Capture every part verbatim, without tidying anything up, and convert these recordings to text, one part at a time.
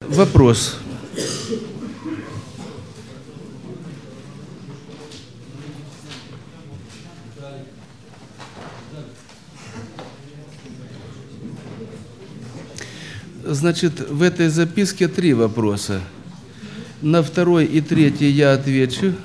Вопрос. Значит, в этой записке три вопроса. На второй и третий я отвечу,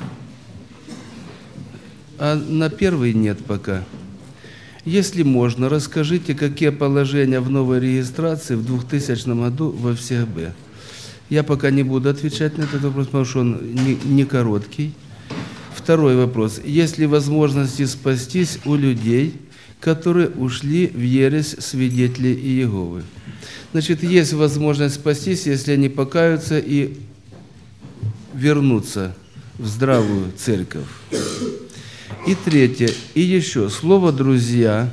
а на первый нет пока. Если можно, расскажите, какие положения в новой регистрации в двухтысячном году в ОФСЕГБ. Я пока не буду отвечать на этот вопрос, потому что он не, не короткий. Второй вопрос. Есть ли возможности спастись у людей, которые ушли в ересь свидетелей Иеговы? Значит, есть возможность спастись, если они покаются и вернутся в здравую церковь. И третье. И еще слово «друзья».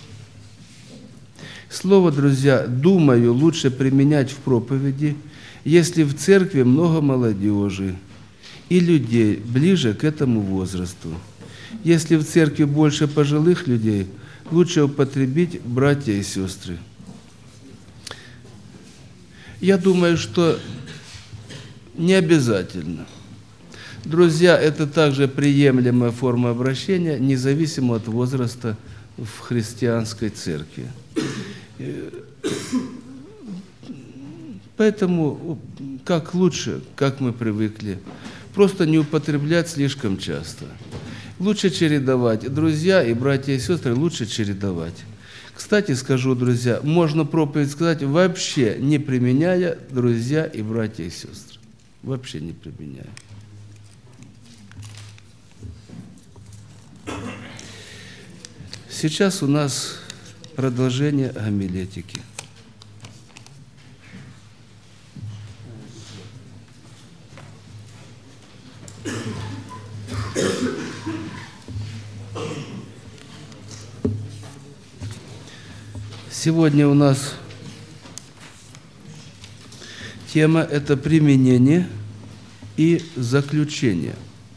Слово «друзья», думаю, лучше применять в проповеди, если в церкви много молодежи и людей ближе к этому возрасту. Если в церкви больше пожилых людей, лучше употребить братья и сестры. Я думаю, что не обязательно. Друзья – это также приемлемая форма обращения, независимо от возраста в христианской церкви. Поэтому как лучше, как мы привыкли, просто не употреблять слишком часто. Лучше чередовать. Друзья и братья и сестры лучше чередовать. Кстати, скажу, друзья, можно проповедь сказать, вообще не применяя друзья и братья и сестры. Вообще не применяя. Сейчас у нас продолжение гомилетики. Сегодня у нас тема – это применение и заключение.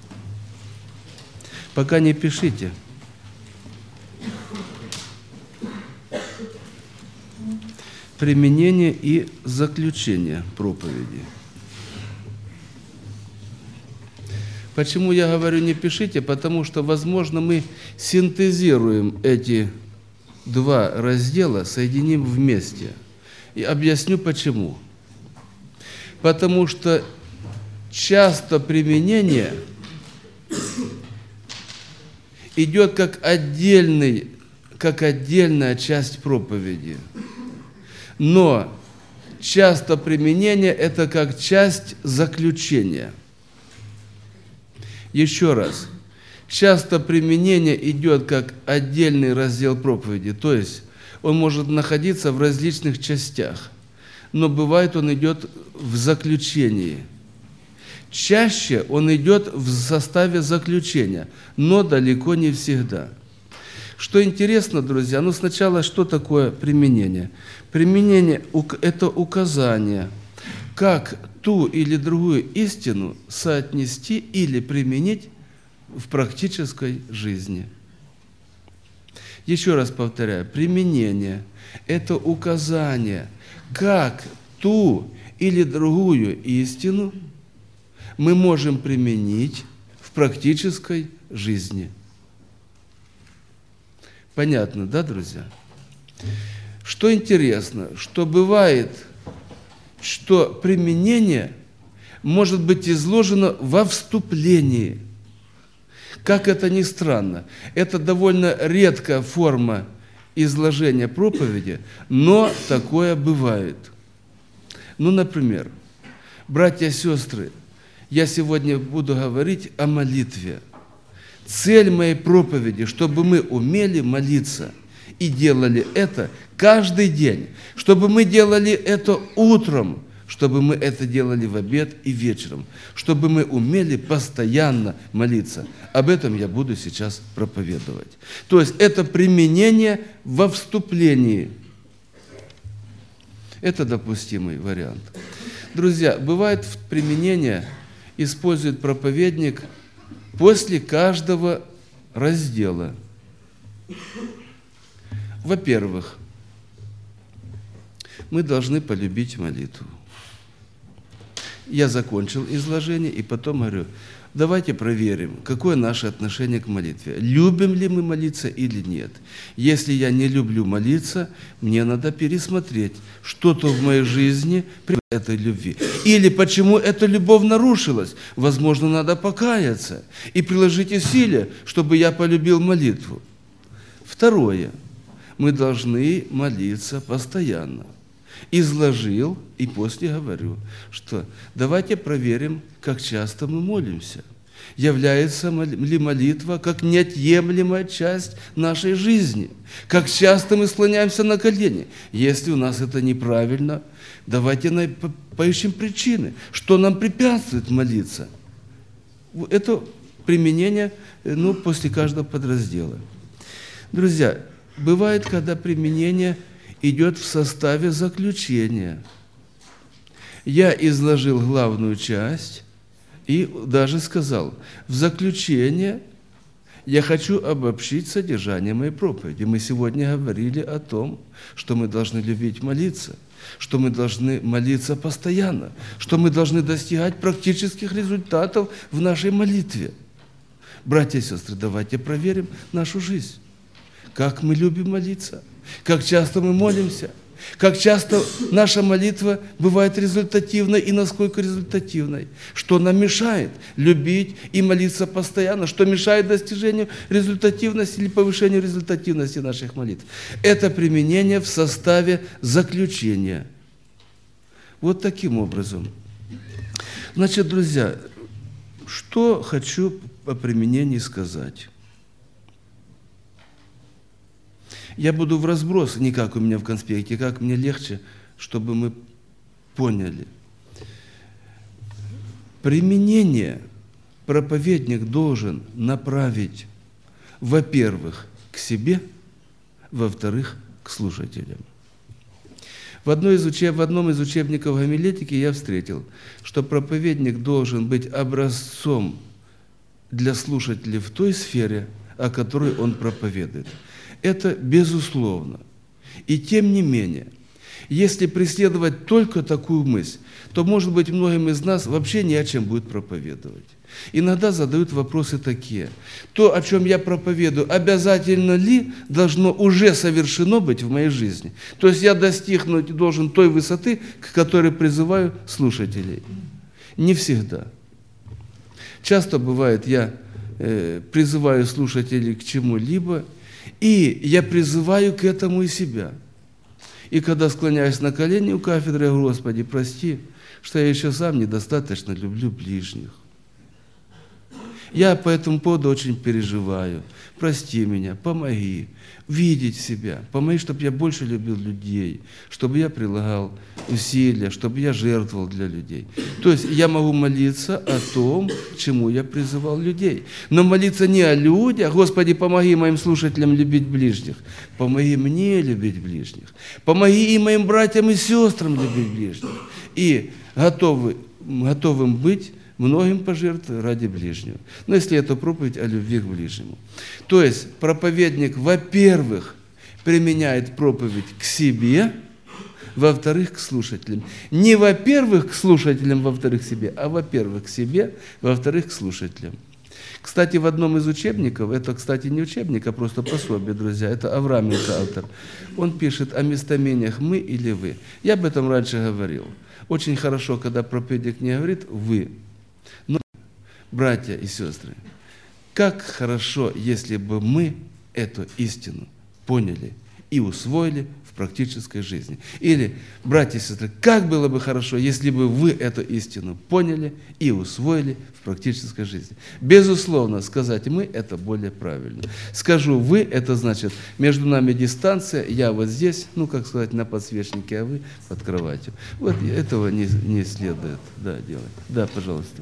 Пока не пишите. Применение и заключение проповеди. Почему я говорю не пишите? Потому что, возможно, мы синтезируем эти два раздела, соединим вместе. И объясню почему. Потому что часто применение идет как отдельный, как отдельная часть проповеди. Но часто применение – это как часть заключения. Еще раз. Часто применение идет как отдельный раздел проповеди, то есть он может находиться в различных частях, но бывает он идет в заключении. Чаще он идет в составе заключения, но далеко не всегда. Что интересно, друзья, ну сначала, что такое применение? Применение – это указание, как ту или другую истину соотнести или применить в практической жизни. Еще раз повторяю, применение – это указание, как ту или другую истину мы можем применить в практической жизни. Понятно, да, друзья? Что интересно, что бывает, что применение может быть изложено во вступлении. Как это ни странно, это довольно редкая форма изложения проповеди, но такое бывает. Ну, например, братья и сестры, я сегодня буду говорить о молитве. Цель моей проповеди, чтобы мы умели молиться и делали это каждый день, чтобы мы делали это утром, чтобы мы это делали в обед и вечером, чтобы мы умели постоянно молиться. Об этом я буду сейчас проповедовать. То есть это применение во вступлении. Это допустимый вариант. Друзья, бывает применение, использует проповедник после каждого раздела. Во-первых, мы должны полюбить молитву. Я закончил изложение и потом говорю, давайте проверим, какое наше отношение к молитве. Любим ли мы молиться или нет? Если я не люблю молиться, мне надо пересмотреть что-то в моей жизни при этой любви. Или почему эта любовь нарушилась. Возможно, надо покаяться и приложить усилия, чтобы я полюбил молитву. Второе. Мы должны молиться постоянно. Изложил и после говорю, что давайте проверим, как часто мы молимся. Является ли молитва как неотъемлемая часть нашей жизни? Как часто мы склоняемся на колени? Если у нас это неправильно, давайте поищем причины, что нам препятствует молиться. Это применение ну, после каждого подраздела. Друзья, бывает, когда применение идет в составе заключения. Я изложил главную часть и даже сказал, в заключение я хочу обобщить содержание моей проповеди. Мы сегодня говорили о том, что мы должны любить молиться, что мы должны молиться постоянно, что мы должны достигать практических результатов в нашей молитве. Братья и сестры, давайте проверим нашу жизнь. Как мы любим молиться, как часто мы молимся, как часто наша молитва бывает результативной и насколько результативной, что нам мешает любить и молиться постоянно, что мешает достижению результативности или повышению результативности наших молитв. Это применение в составе заключения. Вот таким образом. Значит, друзья, что хочу о применении сказать. Я буду в разброс, не как у меня в конспекте, как мне легче, чтобы мы поняли. Применение проповедник должен направить, во-первых, к себе, во-вторых, к слушателям. В, одной из учеб... в одном из учебников гомилетики я встретил, что проповедник должен быть образцом для слушателей в той сфере, о которой он проповедует. Это безусловно. И тем не менее, если преследовать только такую мысль, то, может быть, многим из нас вообще не о чем будет проповедовать. Иногда задают вопросы такие. То, о чем я проповедую, обязательно ли должно уже совершено быть в моей жизни? То есть я достигнуть должен той высоты, к которой призываю слушателей. Не всегда. Часто бывает, я э, призываю слушателей к чему-либо, и я призываю к этому и себя. И когда склоняюсь на колени у кафедры, я говорю, Господи, прости, что я еще сам недостаточно люблю ближних. Я по этому поводу очень переживаю. Прости меня, помоги видеть себя, помоги, чтобы я больше любил людей, чтобы я прилагал усилия, чтобы я жертвовал для людей. То есть я могу молиться о том, к чему я призывал людей. Но молиться не о людях, Господи, помоги моим слушателям любить ближних, помоги мне любить ближних, помоги и моим братьям и сестрам любить ближних. И готовы, готовым быть многим пожертвовать ради ближнего. Но если это проповедь о любви к ближнему. То есть проповедник, во-первых, применяет проповедь к себе, во-вторых, к слушателям. Не во-первых, к слушателям, во-вторых, к себе, а во-первых, к себе, во-вторых, к слушателям. Кстати, в одном из учебников, это, кстати, не учебник, а просто пособие, друзья, это Авраменко автор, он пишет о местоимениях «мы» или «вы». Я об этом раньше говорил. Очень хорошо, когда проповедник не говорит «вы». Но, братья и сестры, как хорошо, если бы мы эту истину поняли и усвоили в практической жизни. Или, братья и сестры, как было бы хорошо, если бы вы эту истину поняли и усвоили в практической жизни. Безусловно, сказать «мы» – это более правильно. Скажу «вы» – это значит, между нами дистанция, я вот здесь, ну, как сказать, на подсвечнике, а вы под кроватью. Вот этого не, не следует да, делать. Да, пожалуйста.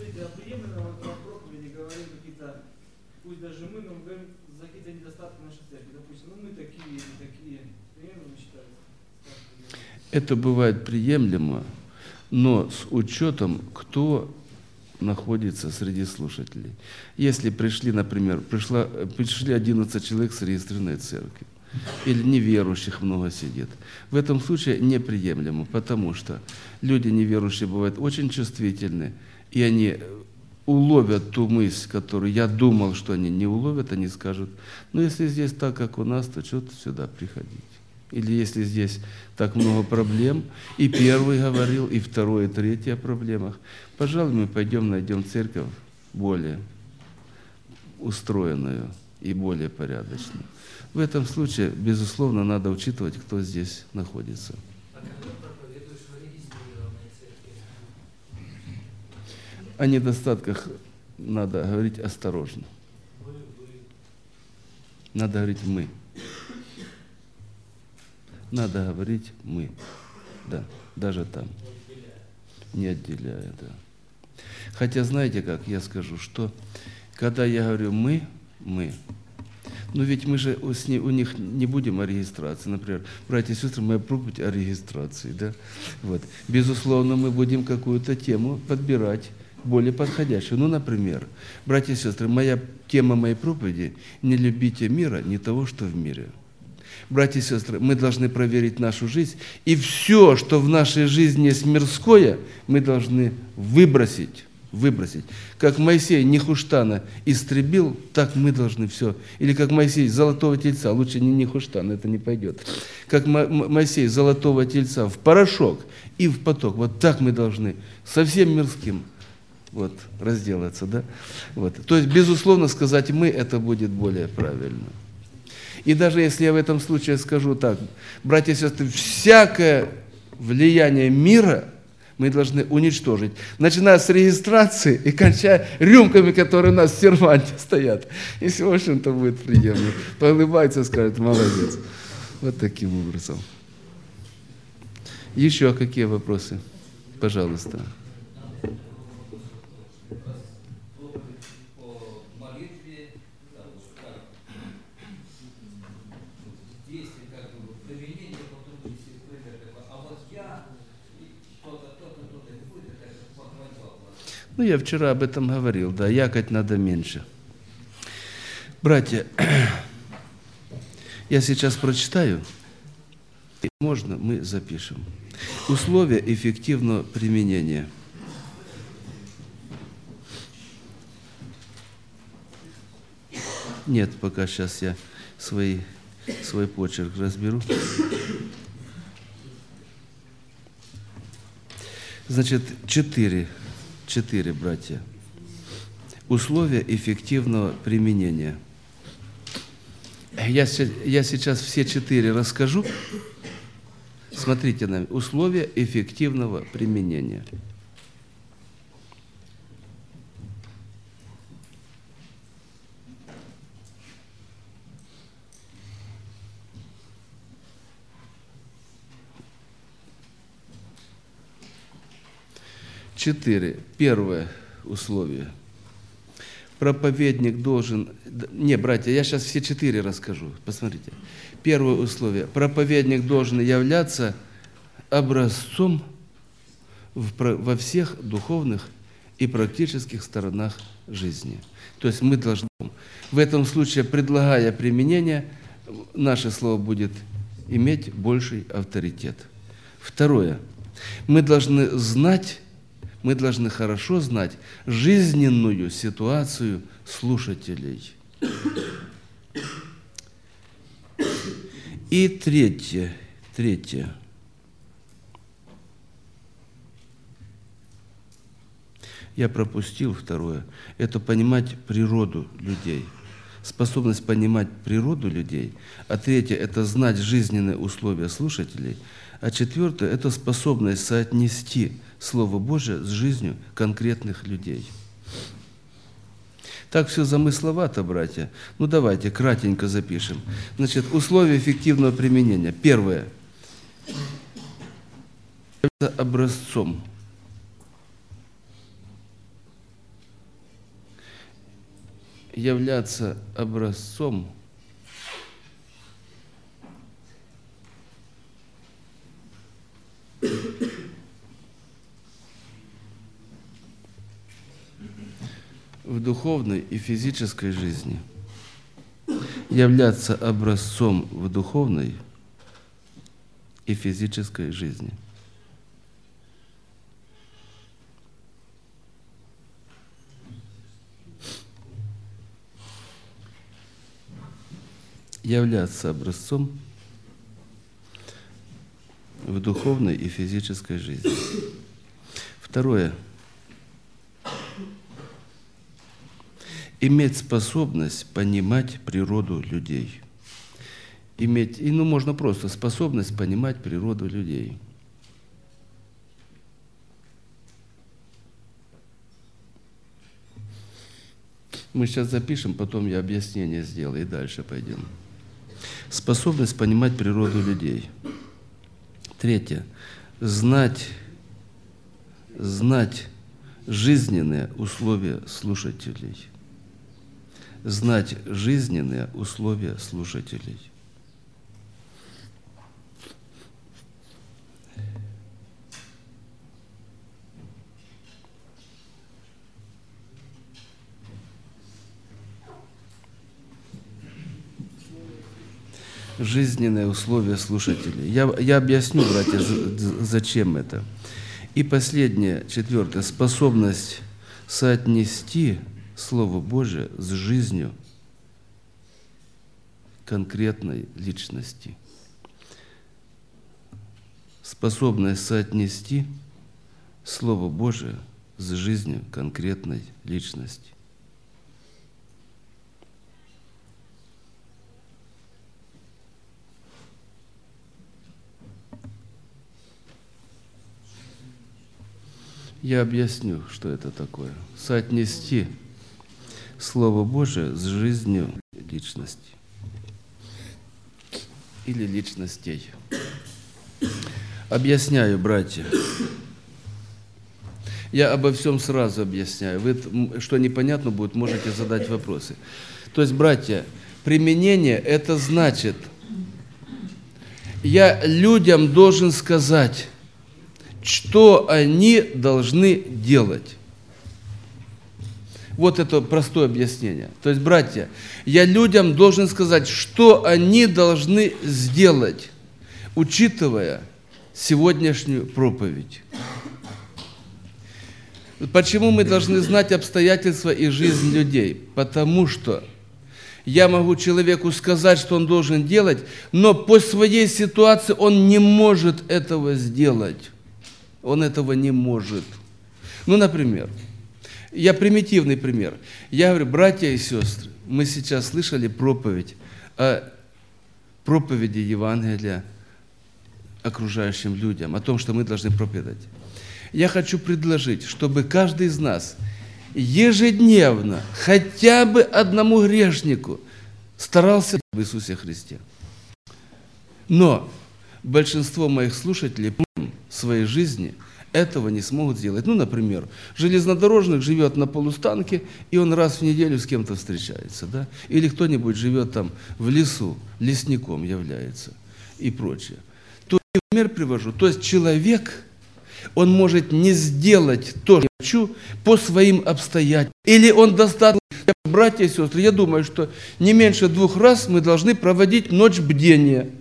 Пусть даже мы, но мы говорим за какие-то недостатки нашей церкви. Допустим, ну мы такие, такие, примерно считается. Это бывает приемлемо, но с учетом, кто находится среди слушателей. Если пришли, например, пришла, пришли одиннадцать человек с регистрированной церкви, или неверующих много сидит. В этом случае неприемлемо, потому что люди неверующие бывают очень чувствительны, и они уловят ту мысль, которую я думал, что они не уловят, они скажут, ну если здесь так, как у нас, то что-то сюда приходить. Или если здесь так много проблем, и первый говорил, и второй, и третий о проблемах, пожалуй, мы пойдем найдем церковь более устроенную и более порядочную. В этом случае, безусловно, надо учитывать, кто здесь находится. А когда проповедуешь в регистрированной церкви? О недостатках надо говорить осторожно. Вы, вы. Надо говорить «мы». Надо говорить «мы». Да, даже там. Не отделяя, да. Хотя, знаете как, я скажу, что когда я говорю «мы», «мы», ну ведь мы же у, с ней, у них не будем о регистрации. Например, братья и сестры, моя проповедь о регистрации. Да? Вот. Безусловно, мы будем какую-то тему подбирать более подходящую. Ну, например, братья и сестры, моя тема моей проповеди «Не любите мира, не того, что в мире». Братья и сестры, мы должны проверить нашу жизнь, и все, что в нашей жизни есть мирское, мы должны выбросить. Выбросить. Как Моисей Нехуштана истребил, так мы должны все. Или как Моисей золотого тельца, лучше не Нехуштана, это не пойдет. Как Моисей золотого тельца в порошок и в поток. Вот так мы должны со всем мирским вот, разделаться. Да? Вот. То есть, безусловно, сказать «мы» это будет более правильно. И даже если я в этом случае скажу так, братья и сестры, всякое влияние мира мы должны уничтожить, начиная с регистрации и кончая рюмками, которые у нас в серванте стоят. Если, в общем-то, будет приемлемо. Поулыбается и скажет «молодец». Вот таким образом. Еще какие вопросы? Пожалуйста. Ну, я вчера об этом говорил, да, якать надо меньше. Братья, я сейчас прочитаю, можно, мы запишем. Условия эффективного применения. Нет, пока сейчас я свои, свой почерк разберу. Значит, четыре. Четыре, братья. Условия эффективного применения. Я, я сейчас все четыре расскажу. Смотрите на меня. Условия эффективного применения. Четыре. Первое условие. Проповедник должен... Не, братья, я сейчас все четыре расскажу. Посмотрите. Первое условие. Проповедник должен являться образцом во всех духовных и практических сторонах жизни. То есть мы должны... В этом случае, предлагая применение, наше слово будет иметь больший авторитет. Второе. Мы должны знать... Мы должны хорошо знать жизненную ситуацию слушателей. И третье, третье. Я пропустил второе. Это понимать природу людей. Способность понимать природу людей. А третье – это знать жизненные условия слушателей. А четвертое – это способность соотнести Слово Божие с жизнью конкретных людей. Так все замысловато, братья. Ну давайте, кратенько запишем. Значит, условия эффективного применения. Первое. Это образцом. Являться образцом в духовной и физической жизни. являться образцом в духовной и физической жизни. Являться образцом в духовной и физической жизни. Второе. Иметь способность понимать природу людей. Иметь, и ну можно просто способность понимать природу людей. Мы сейчас запишем, потом я объяснение сделаю и дальше пойдем. Способность понимать природу людей. Третье. Знать, знать жизненные условия слушателей. Знать жизненные условия слушателей. Жизненные условия слушателей. Я, я объясню, братья, зачем это. И последнее, четвертое, способность соотнести Слово Божие с жизнью конкретной личности. Способность соотнести Слово Божие с жизнью конкретной личности. Я объясню, что это такое. Соотнести Слово Божие с жизнью личности. Или личностей. Объясняю, братья. Я обо всем сразу объясняю. Вы, что непонятно будет, можете задать вопросы. То есть, братья, применение – это значит, я людям должен сказать, что они должны делать. Вот это простое объяснение. То есть, братья, я людям должен сказать, что они должны сделать, учитывая сегодняшнюю проповедь. Почему мы должны знать обстоятельства и жизнь людей? Потому что я могу человеку сказать, что он должен делать, но по своей ситуации он не может этого сделать. Он этого не может. Ну, например, я примитивный пример. Я говорю, братья и сестры, мы сейчас слышали проповедь о проповеди Евангелия окружающим людям, о том, что мы должны проповедовать. Я хочу предложить, чтобы каждый из нас ежедневно хотя бы одному грешнику старался в Иисусе Христе. Но большинство моих слушателей в своей жизни этого не смогут сделать. Ну, например, железнодорожник живет на полустанке, и он раз в неделю с кем-то встречается, да? Или кто-нибудь живет там в лесу, лесником является и прочее. То я пример привожу. То есть человек, он может не сделать то, что я хочу, по своим обстоятельствам. Или он достаточно, братья и сестры, я думаю, что не меньше двух раз мы должны проводить ночь бдения.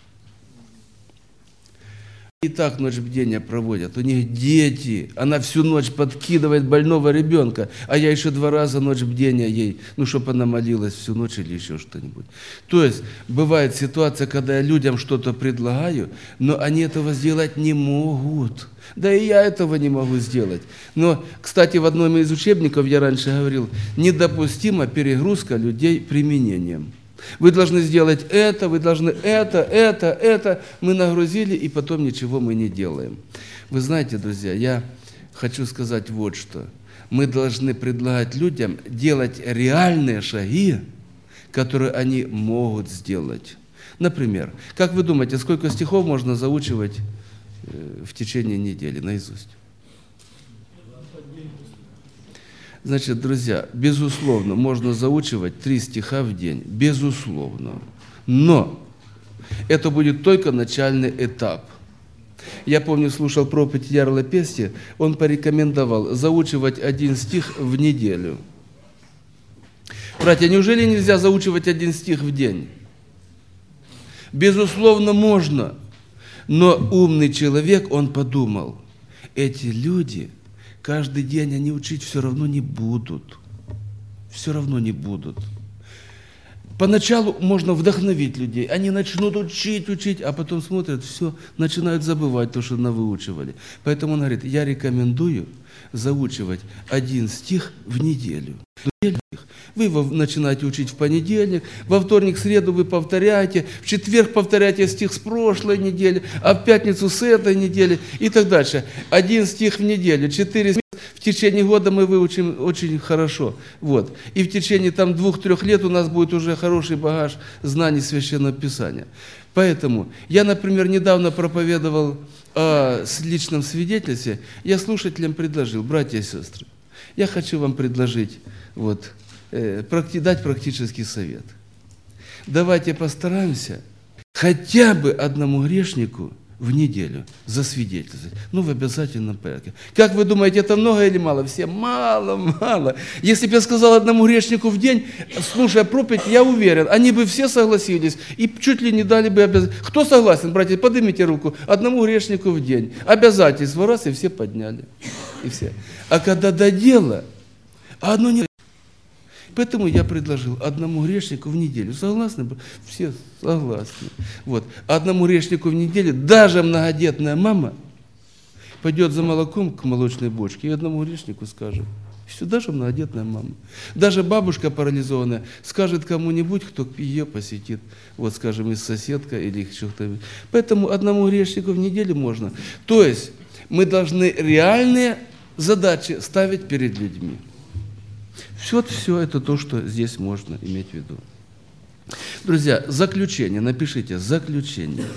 И так ночь бдения проводят. У них дети, она всю ночь подкидывает больного ребенка, а я еще два раза ночь бдения ей, ну, чтобы она молилась всю ночь или еще что-нибудь. То есть, бывает ситуация, когда я людям что-то предлагаю, но они этого сделать не могут. Да и я этого не могу сделать. Но, кстати, в одном из учебников я раньше говорил, недопустима перегрузка людей применением. Вы должны сделать это, вы должны это, это, это. Мы нагрузили, и потом ничего мы не делаем. Вы знаете, друзья, я хочу сказать вот что. Мы должны предлагать людям делать реальные шаги, которые они могут сделать. Например, как вы думаете, сколько стихов можно заучивать в течение недели наизусть? Значит, друзья, безусловно, можно заучивать три стиха в день, безусловно. Но это будет только начальный этап. Я помню, слушал проповедь Ярла Пести, он порекомендовал заучивать один стих в неделю. Братья, неужели нельзя заучивать один стих в день? Безусловно, можно. Но умный человек, он подумал, эти люди каждый день они учить все равно не будут. Все равно не будут. Поначалу можно вдохновить людей. Они начнут учить, учить, а потом смотрят, все, начинают забывать то, что навыучивали. Поэтому он говорит, я рекомендую заучивать один стих в неделю. Вы его начинаете учить в понедельник, во вторник, среду вы повторяете, в четверг повторяете стих с прошлой недели, а в пятницу с этой недели и так дальше. Один стих в неделю, четыре месяца. В течение года мы выучим очень хорошо. Вот. И в течение там двух-трех лет у нас будет уже хороший багаж знаний Священного Писания. Поэтому я, например, недавно проповедовал о личном свидетельстве. Я слушателям предложил, братья и сестры, я хочу вам предложить, вот, э, практи, дать практический совет. Давайте постараемся хотя бы одному грешнику в неделю засвидетельствовать. Ну, в обязательном порядке. Как вы думаете, это много или мало? Все мало, мало. Если бы я сказал одному грешнику в день, слушая проповедь, я уверен, они бы все согласились и чуть ли не дали бы обязательство. Кто согласен, братья, поднимите руку. Одному грешнику в день. Обязательство раз, и все подняли. И все. А когда до дела, а одно не... Поэтому я предложил одному грешнику в неделю. Согласны? Все согласны. Вот. Одному грешнику в неделю даже многодетная мама пойдет за молоком к молочной бочке и одному грешнику скажет. Все, даже многодетная мама. Даже бабушка парализованная скажет кому-нибудь, кто ее посетит. Вот, скажем, из соседка или что-то. Поэтому одному грешнику в неделю можно. То есть мы должны реальные задачи ставить перед людьми. Все, все это то, что здесь можно иметь в виду. Друзья, заключение. Напишите заключение.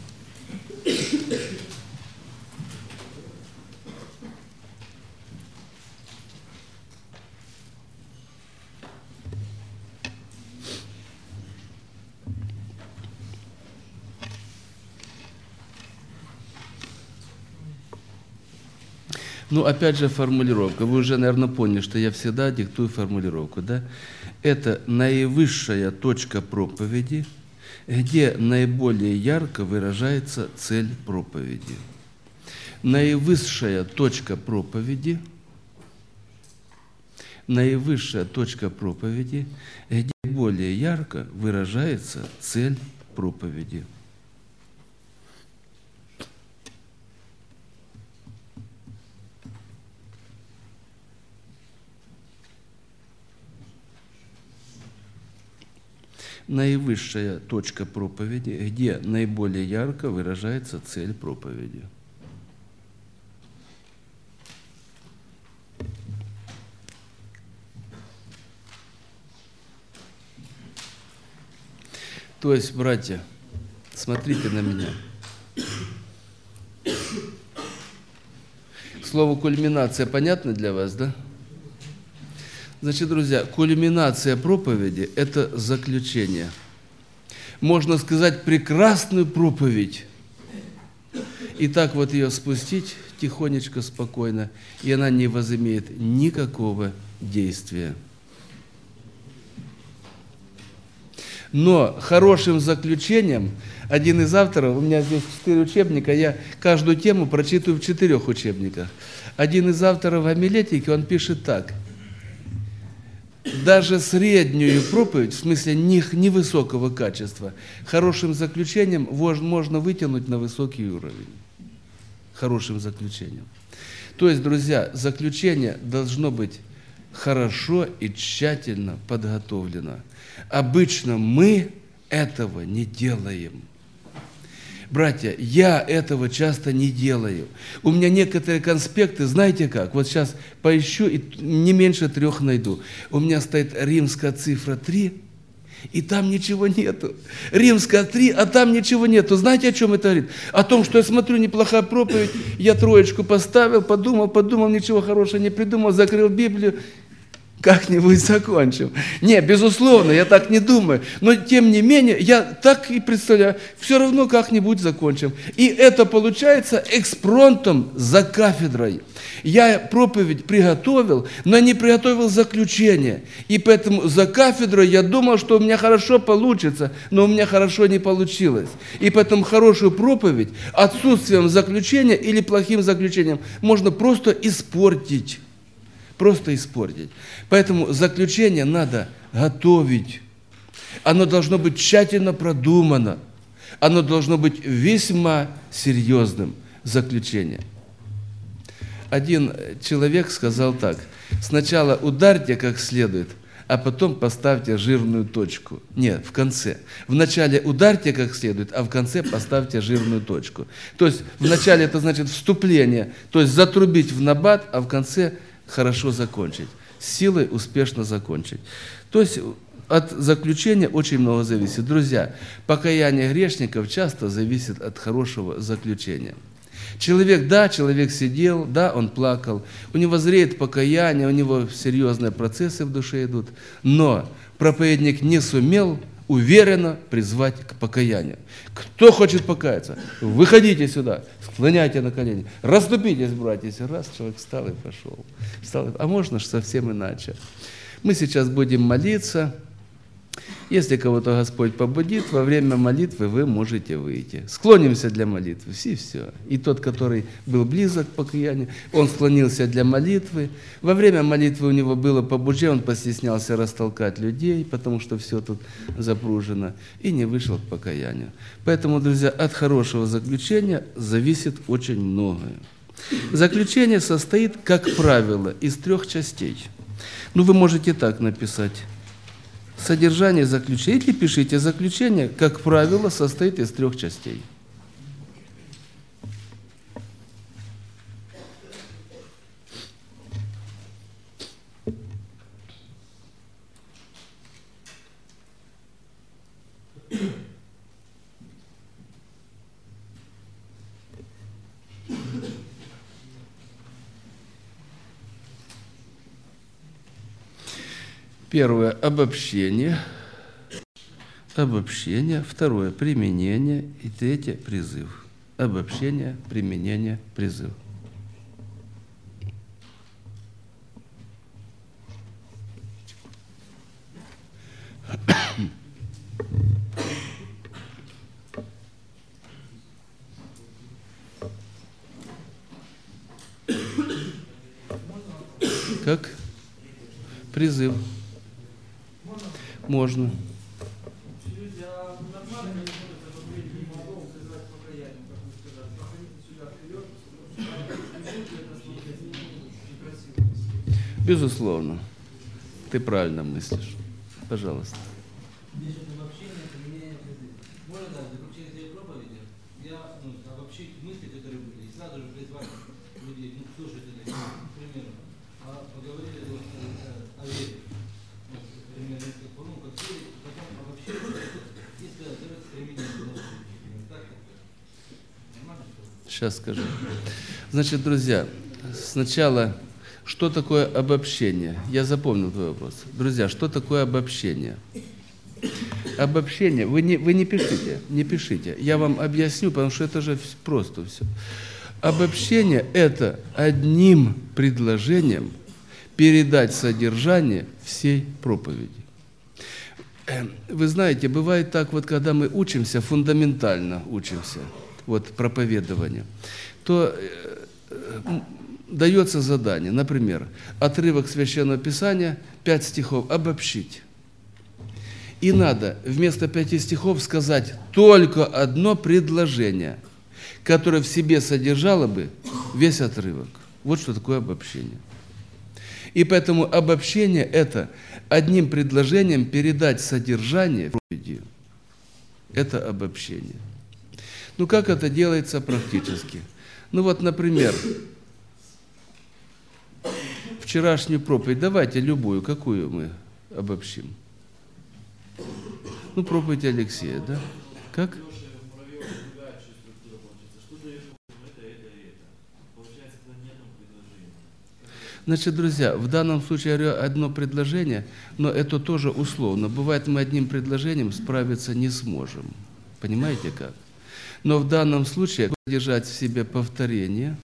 Ну, опять же, формулировка. Вы уже, наверное, поняли, что я всегда диктую формулировку, да? Это наивысшая точка проповеди, где наиболее ярко выражается цель проповеди. Наивысшая точка проповеди, наивысшая точка проповеди, где более ярко выражается цель проповеди. Наивысшая точка проповеди, где наиболее ярко выражается цель проповеди. То есть, братья, смотрите на меня. Слово кульминация понятно для вас, да? Значит, друзья, кульминация проповеди – это заключение. Можно сказать, прекрасную проповедь. И так вот ее спустить тихонечко, спокойно, и она не возымеет никакого действия. Но хорошим заключением, один из авторов, у меня здесь четыре учебника, я каждую тему прочитываю в четырех учебниках. Один из авторов гомилетики, он пишет так. Даже среднюю проповедь, в смысле невысокого качества, хорошим заключением можно вытянуть на высокий уровень. Хорошим заключением. То есть, друзья, заключение должно быть хорошо и тщательно подготовлено. Обычно мы этого не делаем. Братья, я этого часто не делаю. У меня некоторые конспекты, знаете как, вот сейчас поищу и не меньше трех найду. У меня стоит римская цифра три, и там ничего нету. Римская три, а там ничего нету. Знаете, о чем это говорит? О том, что я смотрю, неплохая проповедь, я троечку поставил, подумал, подумал, ничего хорошего не придумал, закрыл Библию. как-нибудь закончим. Не, безусловно, я так не думаю. Но тем не менее, я так и представляю, все равно как-нибудь закончим. И это получается экспромтом за кафедрой. Я проповедь приготовил, но не приготовил заключение. И поэтому за кафедрой я думал, что у меня хорошо получится, но у меня хорошо не получилось. И поэтому хорошую проповедь отсутствием заключения или плохим заключением можно просто испортить. Просто испортить. Поэтому заключение надо готовить. Оно должно быть тщательно продумано. Оно должно быть весьма серьезным, заключение. Один человек сказал так: сначала ударьте как следует, а потом поставьте жирную точку. Нет, в конце. Вначале ударьте как следует, а в конце поставьте жирную точку. То есть вначале это значит вступление, то есть затрубить в набат, а в конце хорошо закончить. С силой успешно закончить. То есть от заключения очень много зависит. Друзья, покаяние грешников часто зависит от хорошего заключения. Человек, да, человек сидел, да, он плакал, у него зреет покаяние, у него серьезные процессы в душе идут, но проповедник не сумел уверенно призвать к покаянию. Кто хочет покаяться, выходите сюда, склоняйте на колени, расступитесь, братья, раз, человек встал и пошел. Встал, а можно же совсем иначе. Мы сейчас будем молиться. Если кого-то Господь побудит, во время молитвы вы можете выйти. Склонимся для молитвы, все, все. И тот, который был близок к покаянию, он склонился для молитвы. Во время молитвы у него было побуждение, он постеснялся растолкать людей, потому что все тут запружено, и не вышел к покаянию. Поэтому, друзья, от хорошего заключения зависит очень многое. Заключение состоит, как правило, из трех частей. Ну, вы можете так написать. Содержание заключения, или пишите, заключение, как правило, состоит из трех частей. Первое – обобщение. Обобщение. Второе – применение. И третье – призыв. Обобщение, применение, призыв. Как? Призыв. Можно. Люди, а нормально не смотрят, что времени молодого призвать к покаянию, как вы сказали, проходите сюда вперед, это смотреть некрасиво. Безусловно. Ты правильно мыслишь. Пожалуйста. Насчет обобщения, применения призыва. Можно, да, в заключение своей проповеди я ну, обобщить мысли, которые были, и сразу же призвать людей, ну, слушать это, к примеру. А поговорили вот, о вере. Вот, пример, несколько, ну, как верить, потом обобщить, и сказать, давайте применение к так, нормально, что ли? Сейчас скажу. Значит, друзья, сначала, что такое обобщение? Я запомнил твой вопрос. Друзья, что такое обобщение? Обобщение, вы не, вы не пишите, не пишите. Я вам объясню, потому что это же просто все. Обобщение – это одним предложением передать содержание всей проповеди. Вы знаете, бывает так, вот когда мы учимся, фундаментально учимся, вот проповедованию, то дается задание, например, отрывок Священного Писания, пять стихов, обобщить. И надо вместо пяти стихов сказать только одно предложение, которое в себе содержало бы весь отрывок. Вот что такое обобщение. И поэтому обобщение – это одним предложением передать содержание проповеди. Это обобщение. Ну, как это делается практически? Ну, вот, например, вчерашнюю проповедь, давайте любую, какую мы обобщим? Ну, проповедь Алексея, да? Как? Значит, друзья, в данном случае я говорю одно предложение, но это тоже условно. Бывает, мы одним предложением справиться не сможем. Понимаете как? Но в данном случае держать в себе повторение,